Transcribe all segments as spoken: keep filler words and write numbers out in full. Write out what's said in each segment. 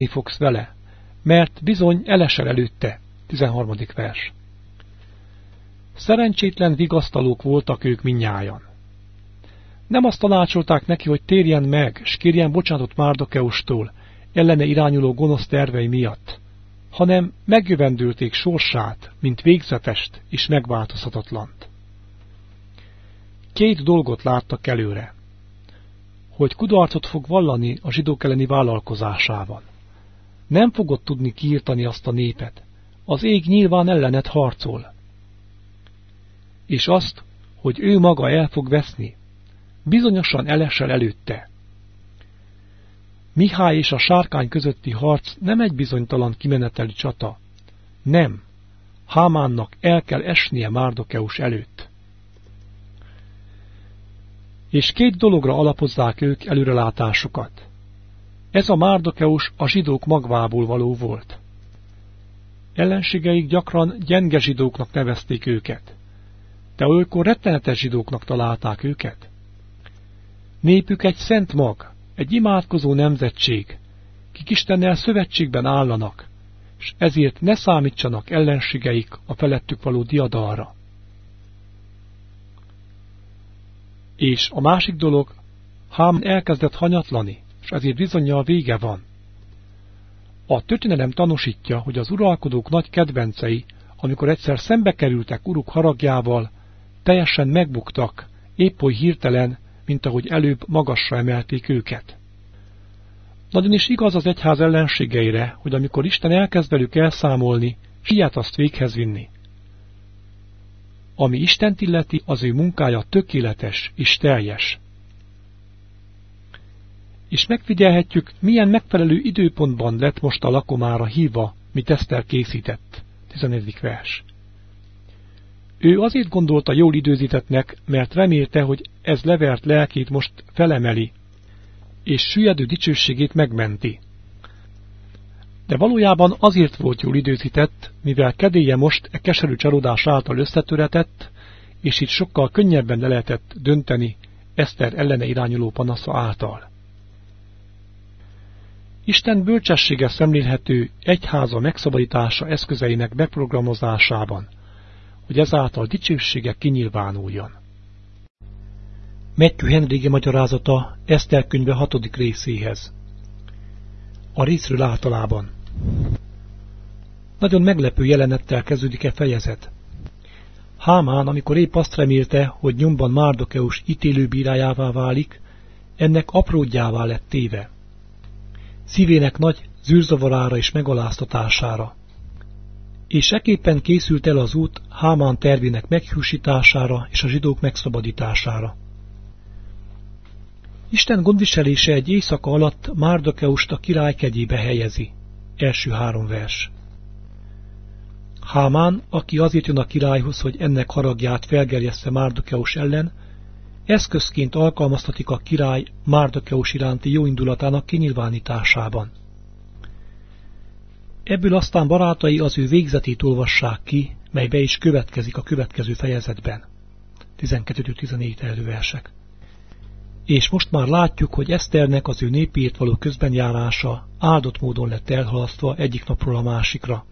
fogsz vele, mert bizony elesel előtte. tizenharmadik vers. Szerencsétlen vigasztalók voltak ők mindnyájan. Nem azt tanácsolták neki, hogy térjen meg, s kérjen bocsánatot Márdokeustól, ellene irányuló gonosz tervei miatt, hanem megjövendülték sorsát, mint végzetest és megváltozhatatlant. Két dolgot láttak előre, hogy kudarcot fog vallani a zsidók elleni vállalkozásában. Nem fogod tudni kiirtani azt a népet, az ég nyilván ellenet harcol. És azt, hogy ő maga el fog veszni, bizonyosan elesel előtte. Mihály és a sárkány közötti harc nem egy bizonytalan kimeneteli csata. Nem. Hámánnak el kell esnie Márdokeus előtt. És két dologra alapozzák ők előrelátásukat. Ez a Márdokeus a zsidók magvából való volt. Ellenségeik gyakran gyenge zsidóknak nevezték őket, de olykor rettenetes zsidóknak találták őket. Népük egy szent mag, egy imádkozó nemzetség, kik Istennel szövetségben állanak, s ezért ne számítsanak ellenségeik a felettük való diadalra. És a másik dolog, Hámán elkezdett hanyatlani, s ezért bizonnyal vége van. A történelem tanúsítja, hogy az uralkodók nagy kedvencei, amikor egyszer szembe kerültek uruk haragjával, teljesen megbuktak, épp oly hirtelen, mint ahogy előbb magasra emelték őket. Nagyon is igaz az egyház ellenségeire, hogy amikor Isten elkezd velük elszámolni, siet azt véghez vinni. Ami Istent illeti, az ő munkája tökéletes és teljes. És megfigyelhetjük, milyen megfelelő időpontban lett most a lakomára hívva, mit Eszter készített. tizennegyedik vers. Ő azért gondolta jól időzítettnek, mert remélte, hogy ez levert lelkét most felemeli, és süllyedő dicsőségét megmenti. De valójában azért volt jól időzített, mivel kedélye most e keserű csalódás által összetöretett, és itt sokkal könnyebben le lehetett dönteni Eszter ellene irányuló panasza által. Isten bölcsessége szemlélhető egyháza megszabadítása eszközeinek beprogramozásában, hogy ezáltal dicsősége kinyilvánuljon. Matthew Henry magyarázata Eszter könyve hatodik részéhez. A részről általában. Nagyon meglepő jelenettel kezdődik e fejezet. Hámán, amikor épp azt remélte, hogy nyomban Márdokeus ítélőbírájává válik, ennek apródjává lett téve. Szívének nagy zűrzavarára és megaláztatására. És ekképpen készült el az út Hámán tervének meghűsítására és a zsidók megszabadítására. Isten gondviselése egy éjszaka alatt Márdokeust a király kegyébe helyezi. Első három vers. Hámán, aki azért jön a királyhoz, hogy ennek haragját felgerjessze Márdokeus ellen, eszközként alkalmaztatik a király Márdokeus iránti jóindulatának kinyilvánításában. Ebből aztán barátai az ő végzetét olvassák ki, mely be is következik a következő fejezetben. tizenkettő-tizennégy terjedő versek. És most már látjuk, hogy Eszternek az ő népéért való közbenjárása áldott módon lett elhalasztva egyik napról a másikra.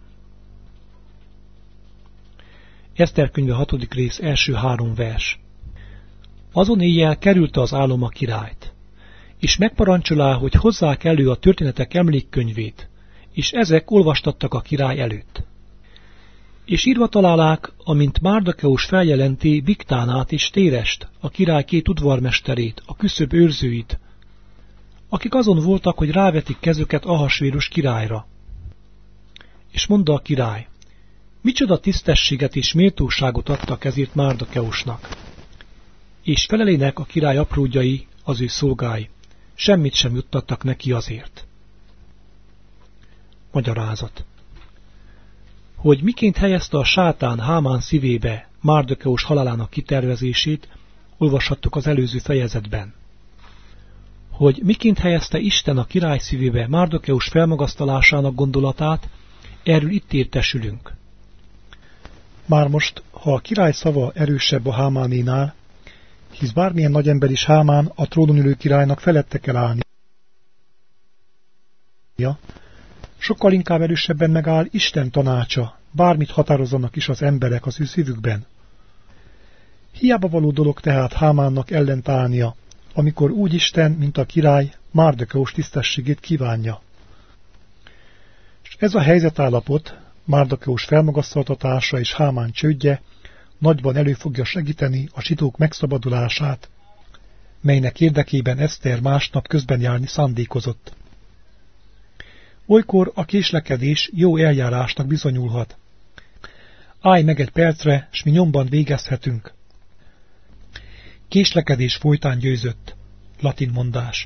Eszter könyve hatodik rész első három vers. Azon éjjel kerülte az álom a királyt, és megparancsolá, hogy hozzák elő a történetek emlékkönyvét, és ezek olvastattak a király előtt. És írva találák, amint Márdokeus feljelenti Biktánát és Térest, a király két udvarmesterét, a küszöb őrzőit, akik azon voltak, hogy rávetik kezüket Ahasvérus királyra. És mondta a király, micsoda tisztességet és méltóságot adtak ezért Márdokeusnak. És felelének a király apródjai, az ő szolgái, semmit sem juttattak neki azért. Magyarázat. Hogy miként helyezte a sátán Hámán szívébe Márdokeus halálának kitervezését, olvashattuk az előző fejezetben. Hogy miként helyezte Isten a király szívébe Márdokeus felmagasztalásának gondolatát, erről itt értesülünk. Már most, ha a király szava erősebb a Hámánénál, hisz bármilyen nagy ember is Hámán a trónon ülő királynak felette kell állnia, Sokkal inkább erősebben megáll Isten tanácsa, bármit határozzanak is az emberek az ő szívükben. Hiába való dolog tehát Hámánnak ellentállnia, amikor úgy Isten, mint a király, Márdokeus tisztességét kívánja. És ez a helyzetállapot, Márdokeus felmagasztaltatása és Hámán csődje nagyban elő fogja segíteni a zsidók megszabadulását, melynek érdekében Eszter másnap közben járni szándékozott. Olykor a késlekedés jó eljárásnak bizonyulhat. Állj meg egy percre, s mi nyomban végezhetünk. Késlekedés folytán győzött. Latin mondás.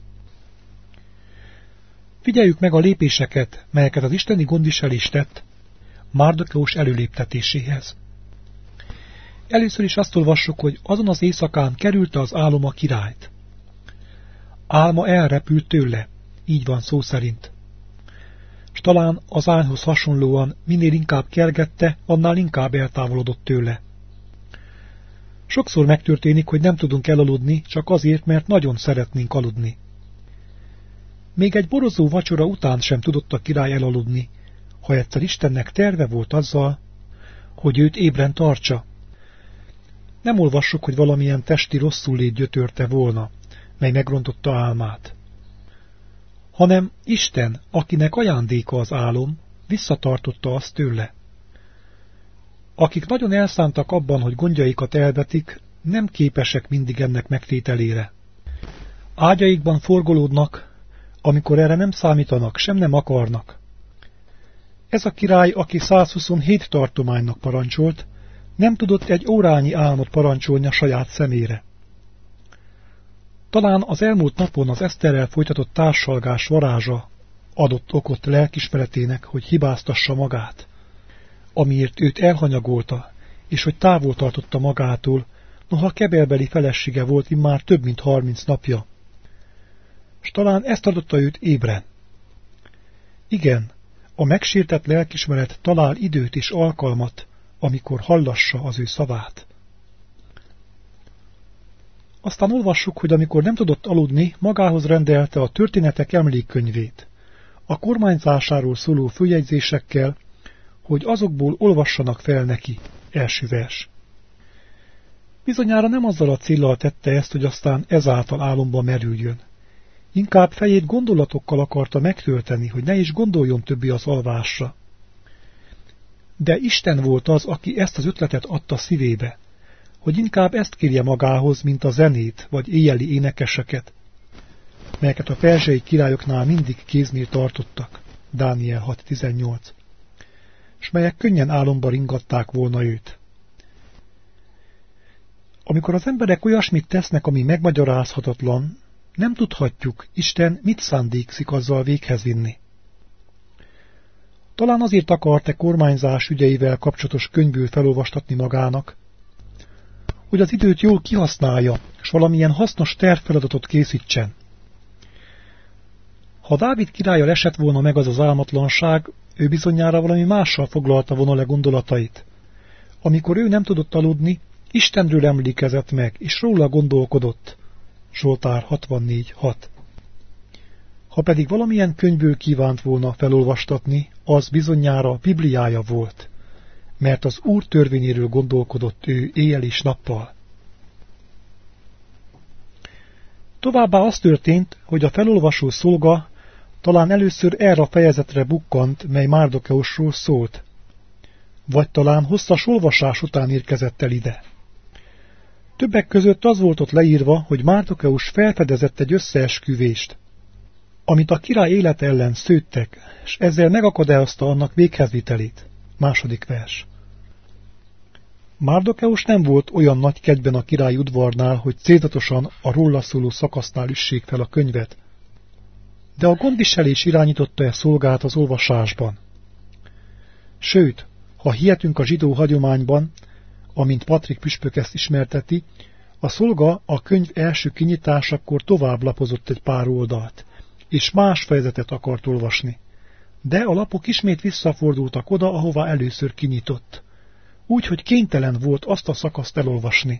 Figyeljük meg a lépéseket, melyeket az isteni gondviselés tett Márdokeus előléptetéséhez. Először is azt olvassuk, hogy azon az éjszakán kerülte az álom a királyt. Álma elrepült tőle, így van szó szerint. S talán az álmhoz hasonlóan minél inkább kergette, annál inkább eltávolodott tőle. Sokszor megtörténik, hogy nem tudunk elaludni, csak azért, mert nagyon szeretnénk aludni. Még egy borozó vacsora után sem tudott a király elaludni, ha egyszer Istennek terve volt azzal, hogy őt ébren tartsa. Nem olvassuk, hogy valamilyen testi rosszul gyötörte volna, mely megrontotta álmát. Hanem Isten, akinek ajándéka az álom, visszatartotta azt tőle. Akik nagyon elszántak abban, hogy gondjaikat elvetik, nem képesek mindig ennek megtételére. Ágyaikban forgolódnak, amikor erre nem számítanak, sem nem akarnak. Ez a király, aki százhuszonhét tartománynak parancsolt, nem tudott egy órányi álmot parancsolni a saját szemére. Talán az elmúlt napon az Eszterrel folytatott társalgás varázsa adott okot lelkismeretének, hogy hibáztassa magát, amiért őt elhanyagolta, és hogy távol tartotta magától, noha kebelbeli felesége volt immár több mint harminc napja. S talán ezt tartotta őt ébren. Igen, a megsértett lelkismeret talál időt és alkalmat, amikor hallassa az ő szavát. Aztán olvassuk, hogy amikor nem tudott aludni, magához rendelte a történetek emlékkönyvét, a kormányzásáról szóló följegyzésekkel, hogy azokból olvassanak fel neki, első vers. Bizonyára nem azzal a céllal tette ezt, hogy aztán ezáltal álomba merüljön. Inkább fejét gondolatokkal akarta megtölteni, hogy ne is gondoljon többé az alvásra. De Isten volt az, aki ezt az ötletet adta szívébe, hogy inkább ezt kérje magához, mint a zenét vagy éjjeli énekeseket, melyeket a perzsei királyoknál mindig kéznél tartottak, Dániel hat tizennyolc, s melyek könnyen álomba ringatták volna őt. Amikor az emberek olyasmit tesznek, ami megmagyarázhatatlan, nem tudhatjuk, Isten mit szándékszik azzal véghez vinni. Talán azért akart-e kormányzás ügyeivel kapcsolatos könyvből felolvastatni magának, hogy az időt jól kihasználja, és valamilyen hasznos tervfeladatot készítsen. Ha Dávid királlyal esett volna meg az az álmatlanság, ő bizonyára valami mással foglalta volna le gondolatait. Amikor ő nem tudott aludni, Istenről emlékezett meg, és róla gondolkodott. Zsoltár hatvannégy hat. Ha pedig valamilyen könyvből kívánt volna felolvastatni, az bizonyára a Bibliája volt, mert az Úr törvényéről gondolkodott ő éjjel és nappal. Továbbá az történt, hogy a felolvasó szolga talán először erre a fejezetre bukkant, mely Márdokeusról szólt, vagy talán hosszas olvasás után érkezett el ide. Többek között az volt ott leírva, hogy Márdokeus felfedezett egy összeesküvést, amit a király élete ellen szőttek, és ezzel megakadályozta annak véghezvitelét. Második vers. Márdokeus nem volt olyan nagy kegyben a király udvarnál, hogy célzatosan a róla szóló szakasznál üssék fel a könyvet, de a gondviselés irányította e szolgát az olvasásban. Sőt, ha hihetünk a zsidó hagyományban, amint Patrik püspök ezt ismerteti, a szolga a könyv első kinyitásakor tovább lapozott egy pár oldalt, és más fejezetet akart olvasni. De a lapok ismét visszafordultak oda, ahová először kinyitott, úgy, hogy kénytelen volt azt a szakaszt elolvasni.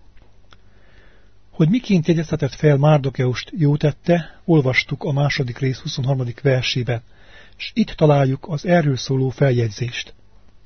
Hogy miként jegyeztetett fel Márdokeust jó tette, olvastuk a második rész huszonharmadik versében, s itt találjuk az erről szóló feljegyzést.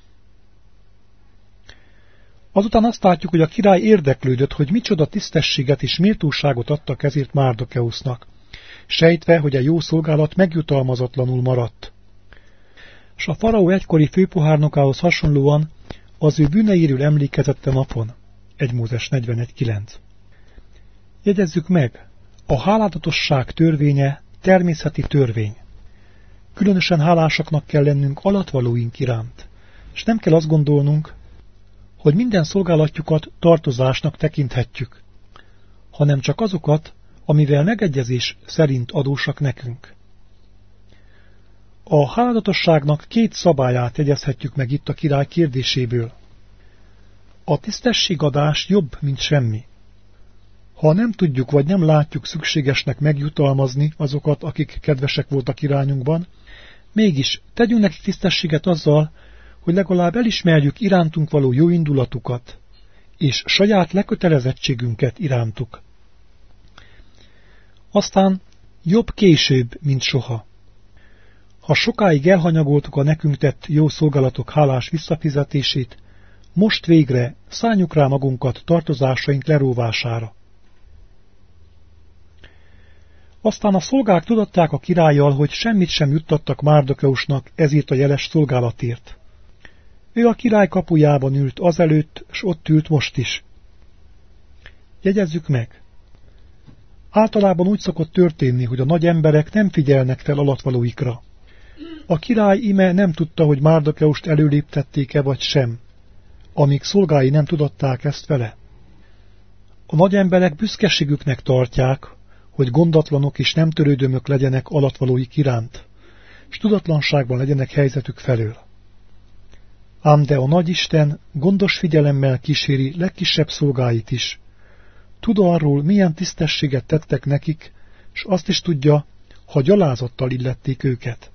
Azután azt látjuk, hogy a király érdeklődött, hogy micsoda tisztességet és méltóságot adtak ezért Márdokeusznak, sejtve, hogy a jó szolgálat megjutalmazatlanul maradt. S a faraó egykori főpohárnokához hasonlóan az ő bűneiről emlékezett a napon. egy Mózes negyvenegy kilenc. Jegyezzük meg, a háládatosság törvénye természeti törvény. Különösen hálásaknak kell lennünk alatvalóink iránt, és nem kell azt gondolnunk, hogy minden szolgálatjukat tartozásnak tekinthetjük, hanem csak azokat, amivel megegyezés szerint adósak nekünk. A háladatosságnak két szabályát jegyezhetjük meg itt a király kérdéséből. A tisztességadás jobb, mint semmi. Ha nem tudjuk vagy nem látjuk szükségesnek megjutalmazni azokat, akik kedvesek voltak irányunkban, mégis tegyünk nekik tisztességet azzal, hogy legalább elismerjük irántunk való jóindulatukat, és saját lekötelezettségünket irántuk. Aztán jobb később, mint soha. Ha sokáig elhanyagoltuk a nekünk tett jó szolgálatok hálás visszafizetését, most végre szálljuk rá magunkat tartozásaink leróvására. Aztán a szolgák tudatták a királlyal, hogy semmit sem juttattak Márdokeusnak ezért a jeles szolgálatért. Ő a király kapujában ült azelőtt, s ott ült most is. Jegyezzük meg! Általában úgy szokott történni, hogy a nagy emberek nem figyelnek fel alatvalóikra. A király ime nem tudta, hogy Márdokeust előléptették-e vagy sem, amíg szolgái nem tudatták ezt vele. A nagy emberek büszkeségüknek tartják, hogy gondatlanok és nem törődömök legyenek alatvalóik iránt, s tudatlanságban legyenek helyzetük felől. Ám de a nagyisten gondos figyelemmel kíséri legkisebb szolgáit is. Tud arról, milyen tisztességet tettek nekik, s azt is tudja, ha gyalázattal illették őket.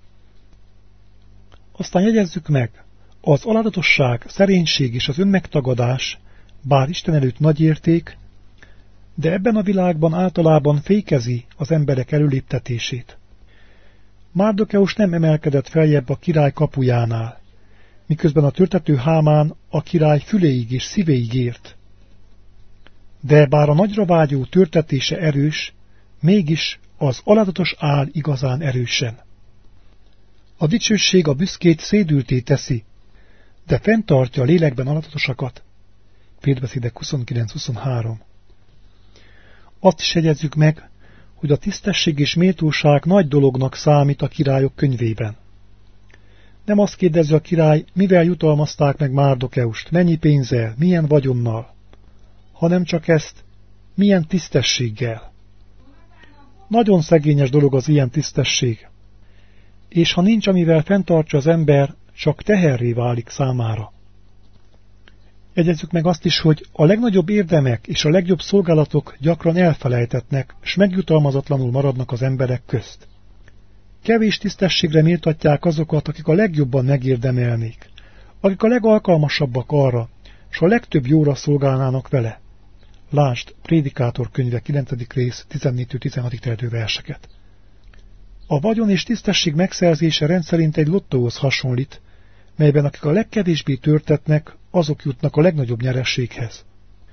Aztán jegyezzük meg, az aládatosság, szerénység és az önmegtagadás, bár Isten előtt nagy érték, de ebben a világban általában fékezi az emberek előléptetését. Márdokeus nem emelkedett feljebb a király kapujánál, miközben a törtető Hámán a király füléig és szívéig ért. De bár a nagyra vágyó törtetése erős, mégis az aládatos áll igazán erősen. A dicsőség a büszkét szédülté teszi, de fenntartja a lélekben aládatosakat. Példabeszédek huszonkilenc huszonhárom. Azt is jegyezzük meg, hogy a tisztesség és méltóság nagy dolognak számít a királyok könyvében. Nem azt kérdezi a király, mivel jutalmazták meg Márdokeust, mennyi pénzzel, milyen vagyonnal, hanem csak ezt, milyen tisztességgel. Nagyon szegényes dolog az ilyen tisztesség, és ha nincs, amivel fenntartsa az ember, csak teherré válik számára. Jegyezzük meg azt is, hogy a legnagyobb érdemek és a legjobb szolgálatok gyakran elfelejtetnek, s megjutalmazatlanul maradnak az emberek közt. Kevés tisztességre méltatják azokat, akik a legjobban megérdemelnék, akik a legalkalmasabbak arra, s a legtöbb jóra szolgálnának vele. Lásd Prédikátor könyve kilencedik rész tizennégytől tizenhatig terjedő verseket. A vagyon és tisztesség megszerzése rendszerint egy lottóhoz hasonlít, melyben akik a legkevésbé törtetnek, azok jutnak a legnagyobb nyerességhez.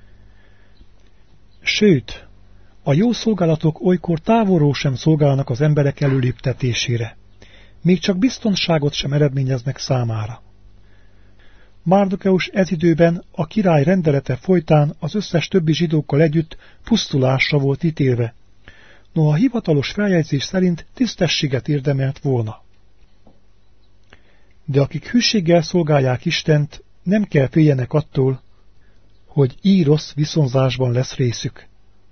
Sőt, a jó szolgálatok olykor távolról sem szolgálnak az emberek előléptetésére, még csak biztonságot sem eredményeznek számára. Márdokeus ez időben a király rendelete folytán az összes többi zsidókkal együtt pusztulásra volt ítélve, noha hivatalos feljegyzés szerint tisztességet érdemelt volna. De akik hűséggel szolgálják Istent, nem kell féljenek attól, hogy így rossz viszonzásban lesz részük.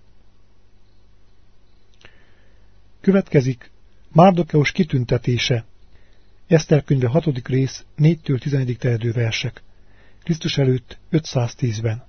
Következik Márdokeus kitüntetése. Eszter könyve hatodik rész négytől tizenegyig terjedő versek. Krisztus előtt ötszáztízben.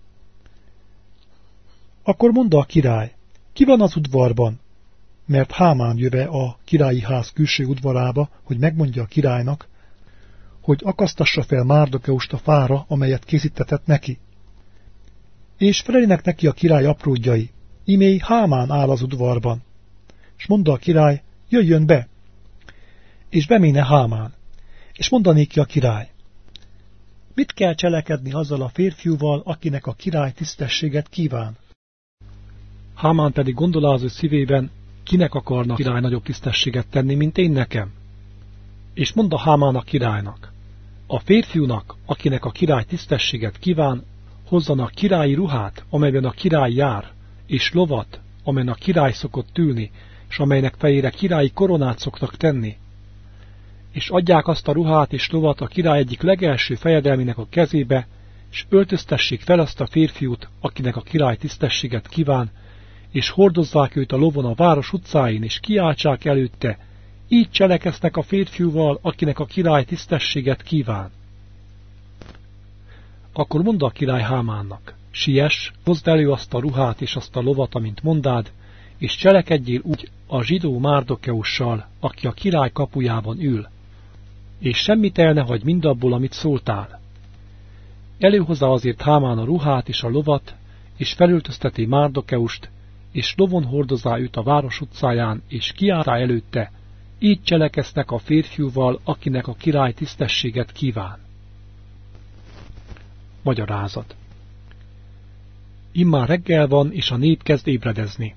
Akkor mondta a király, ki van az udvarban? Mert Hámán jöve a királyi ház külső udvarába, hogy megmondja a királynak, hogy akasztassa fel Márdokeust a fára, amelyet készítetett neki. És felelinek neki a király apródjai, imé Hámán áll az udvarban. S mondta a király, jöjjön be! és beméne Hámán, és mondanék ki a király. Mit kell cselekedni azzal a férfiúval, akinek a király tisztességet kíván? Hámán pedig gondol az ő szívében, kinek akarna a király nagyobb tisztességet tenni, mint én nekem? És mondta Hámán a királynak, a férfiúnak, akinek a király tisztességet kíván, hozzanak királyi ruhát, amelyben a király jár, és lovat, amelyen a király szokott ülni, és amelynek fejére királyi koronát szoktak tenni. És adják azt a ruhát és lovat a király egyik legelső fejedelmének a kezébe, és öltöztessék fel azt a férfiút, akinek a király tisztességet kíván, és hordozzák őt a lovon a város utcáin, és kiáltsák előtte, így cselekeznek a férfiúval, akinek a király tisztességet kíván. Akkor mondta a király Hámánnak, siess, hozd elő azt a ruhát és azt a lovat, amint mondád, és cselekedjél úgy a zsidó Márdokeussal, aki a király kapujában ül, és semmit el ne hagyj mindabból, amit szóltál. Előhozza azért Hámán a ruhát és a lovat, és felöltözteti Márdokeust, és lovon hordozá őt a város utcáján, és kiáltá előtte, így cselekeznek a férfiúval, akinek a király tisztességet kíván. Magyarázat. Immár reggel van, és a nép kezd ébredezni.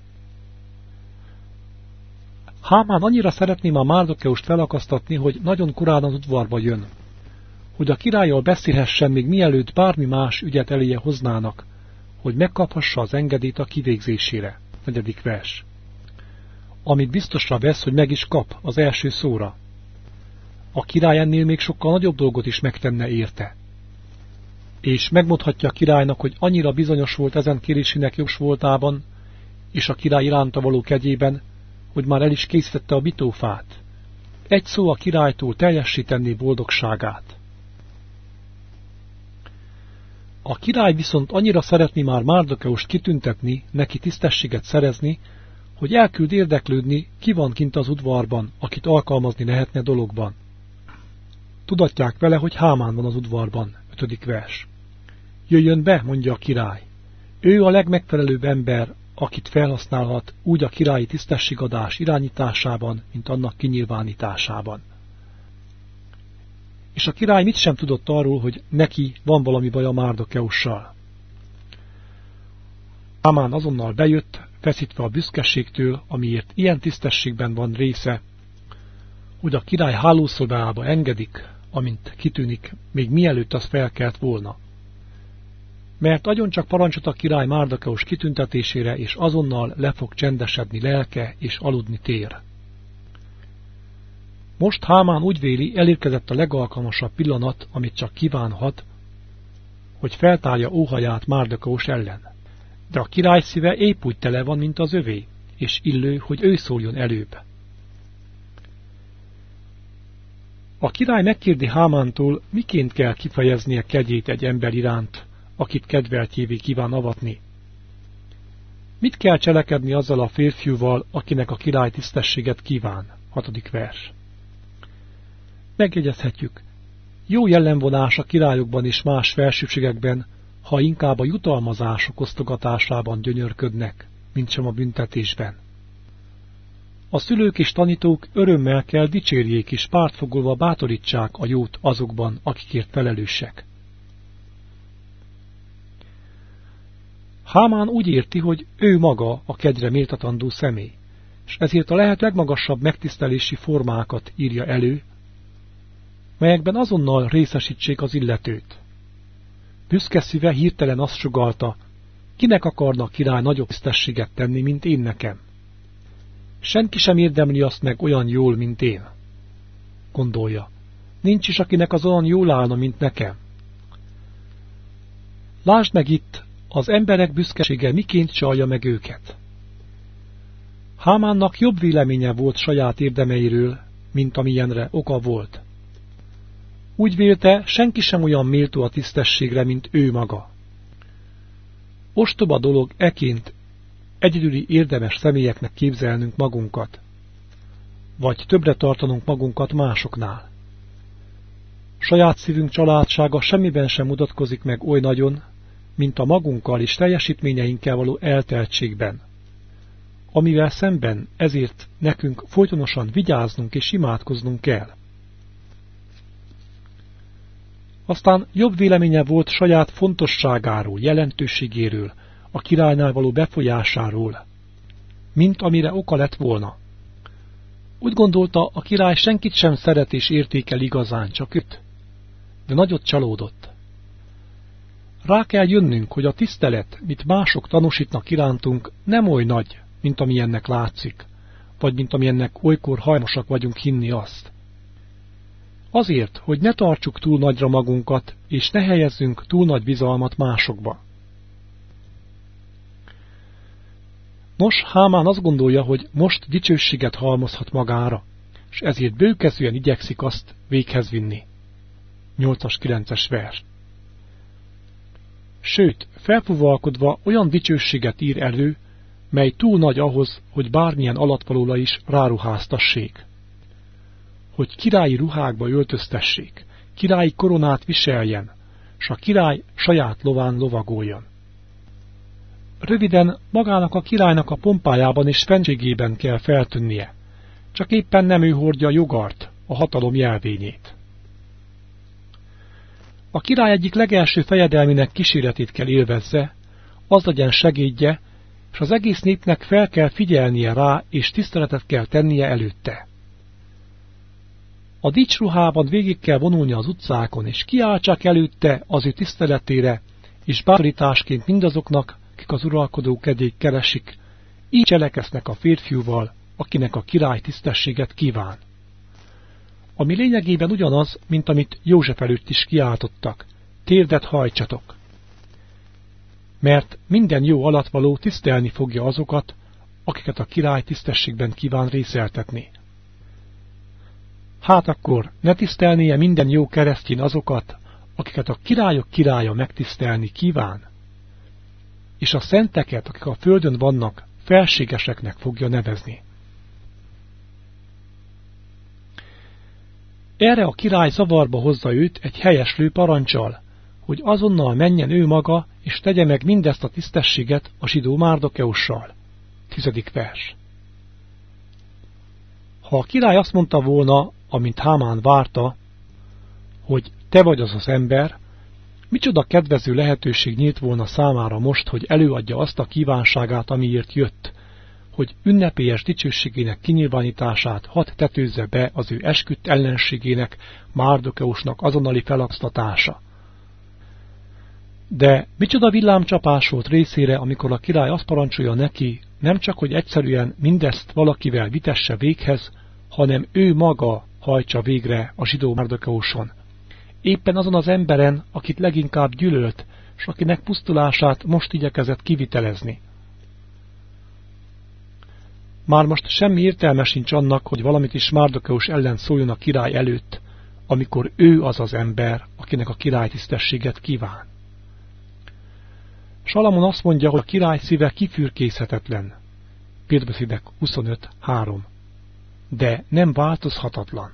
Hámán annyira szeretné már Márdokeust felakasztatni, hogy nagyon korán az udvarba jön, hogy a királlyal beszélhessen, még mielőtt bármi más ügyet eléje hoznának, hogy megkaphassa az engedélyt a kivégzésére. Negyedik vers. Amit biztosra vesz, hogy meg is kap az első szóra. A király ennél még sokkal nagyobb dolgot is megtenne érte. És megmondhatja a királynak, hogy annyira bizonyos volt ezen kérésének jósvoltában, és a király iránta való kegyében, hogy már el is készítette a bitófát. Egy szó a királytól teljesítené boldogságát. A király viszont annyira szeretné már Márdokeust kitüntetni, neki tisztességet szerezni, hogy elküld érdeklődni, ki van kint az udvarban, akit alkalmazni lehetne dologban. Tudatják vele, hogy Hámán van az udvarban. Ötödik vers. Jöjjön be, mondja a király. Ő a legmegfelelőbb ember, akit felhasználhat úgy a királyi tisztességadás irányításában, mint annak kinyilvánításában. És a király mit sem tudott arról, hogy neki van valami baj a Márdokeussal. Hámán azonnal bejött, feszítve a büszkeségtől, amiért ilyen tisztességben van része, hogy a király hálószobába engedik, amint kitűnik, még mielőtt az felkelt volna. Mert agyon csak parancsot a király Márdokeus kitüntetésére, és azonnal le fog csendesedni lelke, és aludni tér. Most Hámán úgy véli, elérkezett a legalkalmasabb pillanat, amit csak kívánhat, hogy feltárja óhaját Márdokeus ellen. De a király szíve épp úgy tele van, mint az övé, és illő, hogy ő szóljon előbb. A király megkérdi Hámántól, miként kell kifejeznie kegyét egy ember iránt, akit kedveltjévé kíván avatni. Mit kell cselekedni azzal a férfiúval, akinek a király tisztességet kíván? Hatodik vers. Megjegyezhetjük, jó jellemvonás a királyokban és más felsőségekben, ha inkább a jutalmazások osztogatásában gyönyörködnek, mint sem a büntetésben. A szülők és tanítók örömmel kell dicsérjék és pártfogolva bátorítsák a jót azokban, akikért felelősek. Hámán úgy érti, hogy ő maga a kegyre méltatandó személy, és ezért a lehet legmagasabb megtisztelési formákat írja elő, melyekben azonnal részesítsék az illetőt. Büszke szíve hirtelen azt sugallta, kinek akarna a király nagyobb tisztességet tenni, mint én nekem. Senki sem érdemli azt meg olyan jól, mint én. Gondolja, nincs is, akinek az olyan jól állna, mint nekem. Lásd meg itt, az emberek büszkesége miként csalja meg őket. Hámánnak jobb véleménye volt saját érdemeiről, mint amilyenre oka volt. Úgy vélte, senki sem olyan méltó a tisztességre, mint ő maga. Ostoba dolog eként egyedüli érdemes személyeknek képzelnünk magunkat, vagy többre tartanunk magunkat másoknál. Saját szívünk családsága semmiben sem mutatkozik meg oly nagyon, mint a magunkkal és teljesítményeinkkel való elteltségben. amivel szemben ezért nekünk folytonosan vigyáznunk és imádkoznunk kell. Aztán jobb véleménye volt saját fontosságáról, jelentőségéről, a királynál való befolyásáról, mint amire oka lett volna. Úgy gondolta, a király senkit sem szeret és értékel igazán, csak őt, de nagyot csalódott. Rá kell jönnünk, hogy a tisztelet, mit mások tanúsítnak irántunk, nem oly nagy, mint amilyennek látszik, vagy mint amilyennek olykor hajlamosak vagyunk hinni azt. Azért, hogy ne tartsuk túl nagyra magunkat, és ne helyezzünk túl nagy bizalmat másokba. Nos, Hámán azt gondolja, hogy most dicsőséget halmozhat magára, és ezért bőkezűen igyekszik azt véghez vinni. nyolcas-kilences vers. Sőt, felfuvalkodva olyan dicsőséget ír elő, mely túl nagy ahhoz, hogy bármilyen alatvalóla is ráruháztassék. Hogy királyi ruhákba öltöztessék, királyi koronát viseljen, s a király saját lován lovagoljon. Röviden, magának a királynak a pompájában és fentségében kell feltűnnie, csak éppen nem ő hordja a jogart, a hatalom jelvényét. A király egyik legelső fejedelmének kíséretét kell élvezze, az legyen segédje, és az egész népnek fel kell figyelnie rá, és tiszteletet kell tennie előtte. A dicsruhában végig kell vonulni az utcákon, és kiáltsák előtte az ő tiszteletére, és bátorításként mindazoknak, akik az uralkodó kedélyt keresik, így cseleksznek a férfiúval, akinek a király tisztességet kíván. Ami lényegében ugyanaz, mint amit József előtt is kiáltottak, térdet hajtsatok. Mert minden jó alatvaló tisztelni fogja azokat, akiket a király tisztességben kíván részeltetni. Hát akkor ne tisztelnie minden jó keresztjén azokat, akiket a királyok királya megtisztelni kíván, és a szenteket, akik a földön vannak, felségeseknek fogja nevezni. Erre a király zavarba hozza őt egy helyeslő parancsal, hogy azonnal menjen ő maga, és tegye meg mindezt a tisztességet a zsidó Márdokeussal. Tizedik vers. Ha a király azt mondta volna, amint Hámán várta, hogy te vagy az az ember, micsoda kedvező lehetőség nyílt volna számára most, hogy előadja azt a kívánságát, amiért jött, hogy ünnepélyes dicsőségének kinyilvánítását hadd tetőzze be az ő esküdt ellenségének, Márdokeusnak azonnali felaksztatása. De micsoda villámcsapás volt részére, amikor a király azt parancsolja neki, nem csak, hogy egyszerűen mindezt valakivel vitesse véghez, hanem ő maga hajtsa végre a zsidó Márdokeuson. Éppen azon az emberen, akit leginkább gyűlölt, s akinek pusztulását most igyekezett kivitelezni. Már most semmi értelme sincs annak, hogy valamit is Márdokeus ellen szóljon a király előtt, amikor ő az az ember, akinek a király tisztességet kíván. Salamon azt mondja, hogy a király szíve kifürkészhetetlen. Példabeszédek huszonöt három. De nem változhatatlan.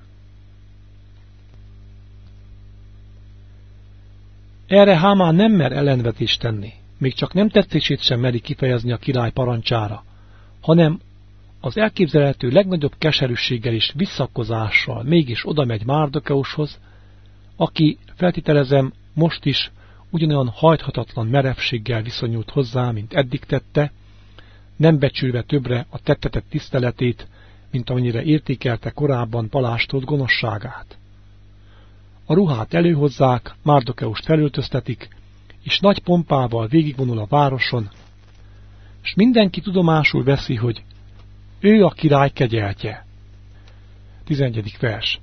Erre Hámán nem mer ellenvetést tenni, még csak nem tetszését sem meri kifejezni a király parancsára, hanem az elképzelhető legnagyobb keserűséggel és visszakozással mégis oda megy Márdokeushoz, aki, feltételezem, most is ugyanolyan hajthatatlan merevséggel viszonyult hozzá, mint eddig tette, nem becsülve többre a tettetett tiszteletét, mint amennyire értékelte korábban palástott gonoszságát. A ruhát előhozzák, Márdokeust felöltöztetik, és nagy pompával végigvonul a városon, s mindenki tudomásul veszi, hogy ő a király kegyeltje. tizenegyedik vers.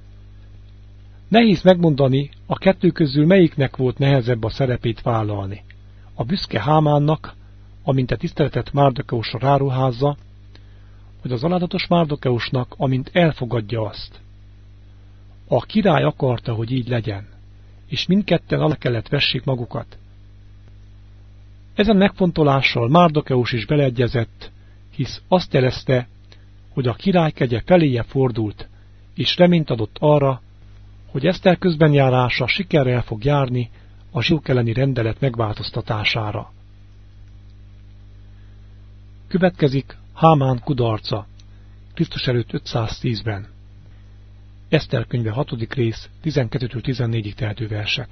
Nehéz megmondani, a kettő közül melyiknek volt nehezebb a szerepét vállalni. A büszke Hámánnak, amint a tiszteletet Márdokeusra ráruházza, vagy az alázatos Márdokeusnak, amint elfogadja azt. A király akarta, hogy így legyen, és mindketten alá kellett vessék magukat. Ezen megfontolással Márdokeus is beleegyezett, hisz azt jelezte, hogy a király kegye feléje fordult, és reményt adott arra, hogy Eszter közbenjárása sikerrel fog járni a zsidók elleni rendelet megváltoztatására. Következik Hámán kudarca, Krisztus előtt ötszáztízben. Eszter könyve hatodik rész, tizenkettőtől tizennégyig terjedő versek.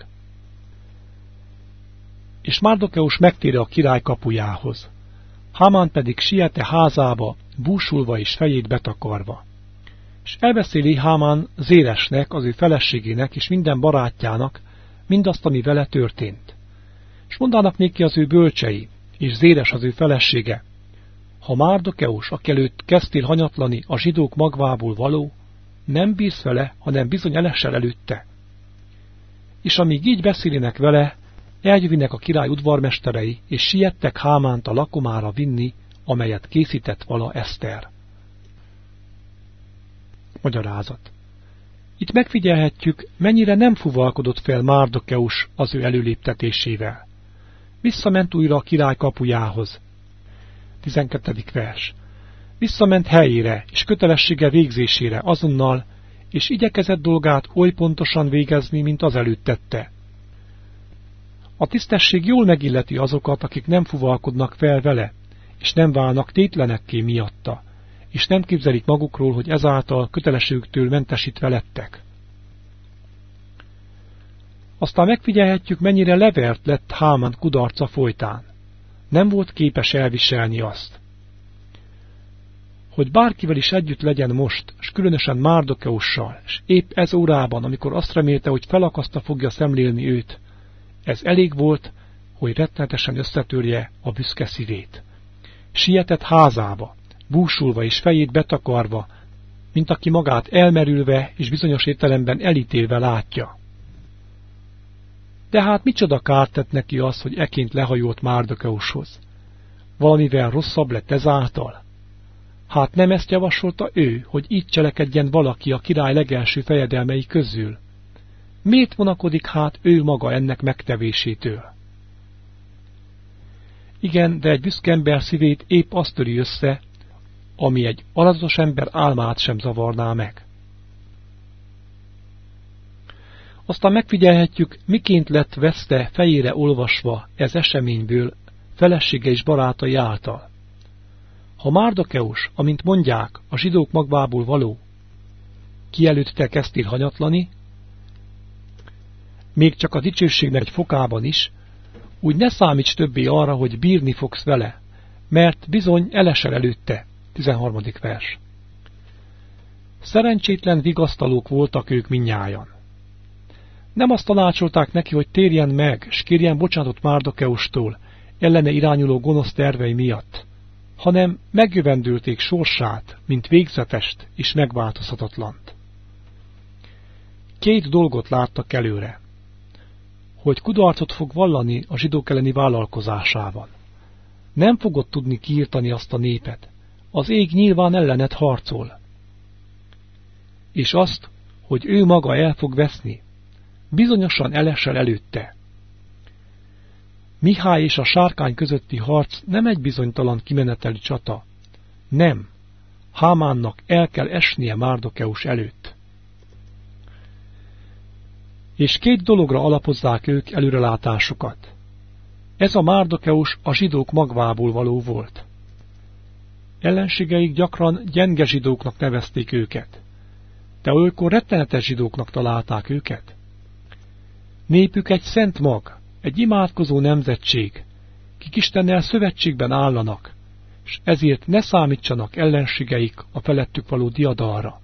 És Márdokeus megtér a király kapujához. Hámán pedig siete házába, búsulva és fejét betakarva. És elbeszéli Hámán Zéresnek, az ő feleségének és minden barátjának mindazt, ami vele történt. És mondanak néki az ő bölcsei, és Zéres az ő felesége: ha Márdokeus, aki előtt kezdtél hanyatlani, a zsidók magvából való, nem bírsz vele, hanem bizony elessel előtte. És amíg így beszélinek vele, eljövinek a király udvarmesterei, és siettek Hámánt a lakomára vinni, amelyet készített vala Eszter. Magyarázat. Itt megfigyelhetjük, mennyire nem fuvalkodott fel Márdokeus az ő előléptetésével. Visszament újra a király kapujához. tizenkettedik vers. Visszament helyére és kötelessége végzésére azonnal, és igyekezett dolgát oly pontosan végezni, mint azelőtt tette. A tisztesség jól megilleti azokat, akik nem fuvalkodnak fel vele, és nem válnak tétlenekké miatta, és nem képzelik magukról, hogy ezáltal kötelességüktől mentesítve lettek. Aztán megfigyelhetjük, mennyire levert lett Hámán kudarca folytán. Nem volt képes elviselni azt. Hogy bárkivel is együtt legyen most, és különösen Márdokeussal, és épp ez órában, amikor azt remélte, hogy felakasztva fogja szemlélni őt, ez elég volt, hogy rettenetesen összetörje a büszke szívét. Sietett házába, búsulva és fejét betakarva, mint aki magát elmerülve és bizonyos értelemben elítélve látja. De hát micsoda kárt tett neki az, hogy eként lehajolt Márdokeushoz? Valamivel rosszabb lett ezáltal? Hát nem ezt javasolta ő, hogy így cselekedjen valaki a király legelső fejedelmei közül? Miért vonakodik hát ő maga ennek megtevésétől? Igen, de egy büszke ember szívét épp azt töri össze, ami egy alazatos ember álmát sem zavarná meg. Aztán megfigyelhetjük, miként lett veszte fejére olvasva ez eseményből felesége és barátai által. Ha Márdokeus, amint mondják, a zsidók magvából való, ki előtt te kezdtél hanyatlani, még csak a dicsőségnek egy fokában is, úgy ne számíts többé arra, hogy bírni fogsz vele, mert bizony elesel előtte. tizenharmadik vers. Szerencsétlen vigasztalók voltak ők mindnyájan. Nem azt tanácsolták neki, hogy térjen meg, s kérjen bocsánatot Márdokeustól, ellene irányuló gonosz tervei miatt, hanem megjövendülték sorsát, mint végzetest és megváltozhatatlant. Két dolgot láttak előre: hogy kudarcot fog vallani a zsidók elleni vállalkozásában. Nem fogod tudni kiirtani azt a népet, az ég nyilván ellenet harcol. És azt, hogy ő maga el fog veszni, bizonyosan elesel előtte. Mihály és a sárkány közötti harc nem egy bizonytalan kimeneteli csata. Nem, Hámánnak el kell esnie Márdokeus előtt. És két dologra alapozzák ők előrelátásukat. Ez a Márdokeus a zsidók magvából való volt. Ellenségeik gyakran gyenge zsidóknak nevezték őket, de olykor rettenetes zsidóknak találták őket. Népük egy szent mag, egy imádkozó nemzetség, kik Istennel szövetségben állanak, és ezért ne számítsanak ellenségeik a felettük való diadalra.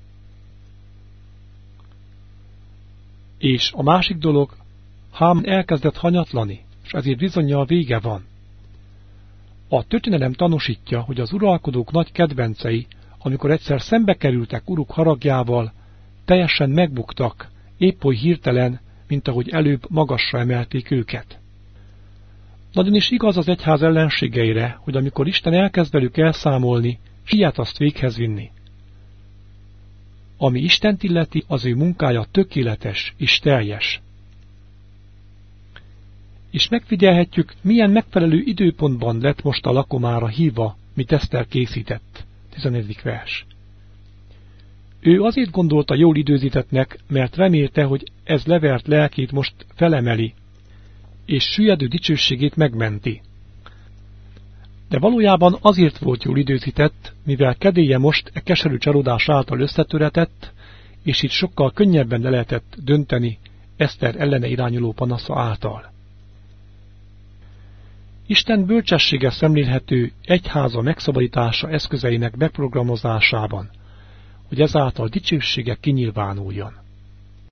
És a másik dolog, Hámán elkezdett hanyatlani, és ezért bizonnyal vége van. A történelem tanúsítja, hogy az uralkodók nagy kedvencei, amikor egyszer szembe kerültek uruk haragjával, teljesen megbuktak, épp oly hirtelen, mint ahogy előbb magasra emelték őket. Nagyon is igaz az egyház ellenségeire, hogy amikor Isten elkezd velük elszámolni, siet azt véghez vinni. Ami Istent illeti, az ő munkája tökéletes és teljes. És megfigyelhetjük, milyen megfelelő időpontban lett most a lakomára hívva, mit Eszter készített. tizenegyedik vers. Ő azért gondolta jól időzítettnek, mert remélte, hogy ez levert lelkét most felemeli, és süllyedő dicsőségét megmenti. De valójában azért volt jól időzített, mivel kedélye most e keserű csalódás által összetöretett, és itt sokkal könnyebben le lehetett dönteni Eszter ellene irányuló panasza által. Isten bölcsessége szemlélhető egyháza megszabadítása eszközeinek beprogramozásában, hogy ezáltal dicsősége kinyilvánuljon.